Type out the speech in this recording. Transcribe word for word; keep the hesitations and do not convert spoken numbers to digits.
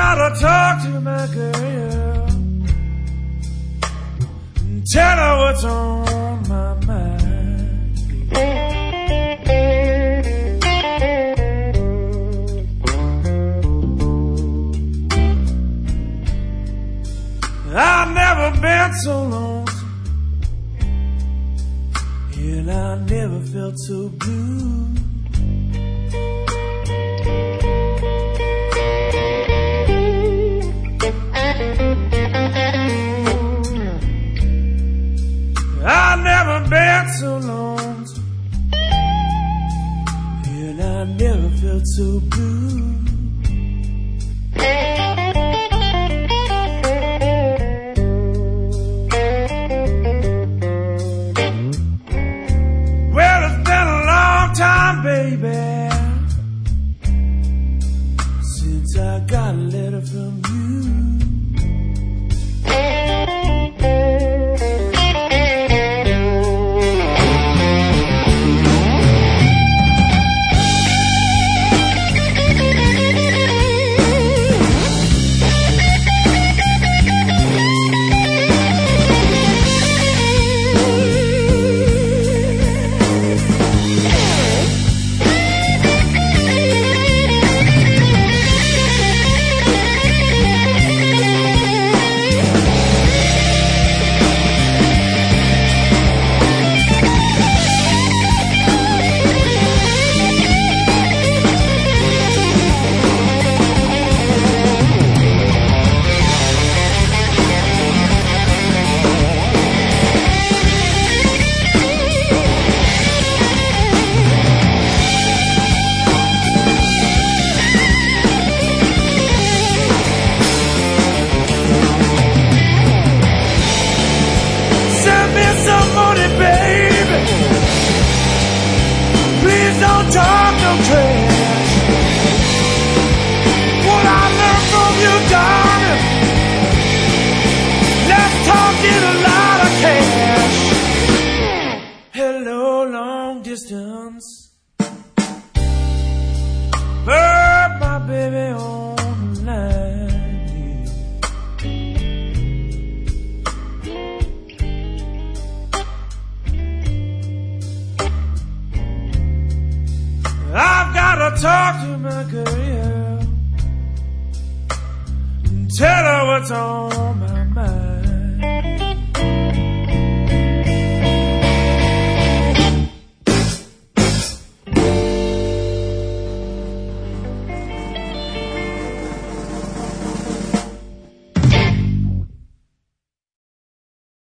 gotta talk to my girl and tell her what's on my mind. I've never been so lonesome, and I never felt so blue. I've never been so lonesome, and I never felt so blue. Well, it's been a long time, baby, since I got a letter from you. Don't talk no trash. What I learned from you, darling, let's talk in a lot of cash. Hello, long distance, bird, my baby on the line. I've gotta talk to my girl and tell her what's on my